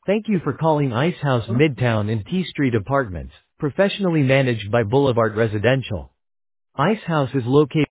Thank you for calling Ice House Midtown and T Street Apartments, professionally managed by Boulevard Residential. Ice House is located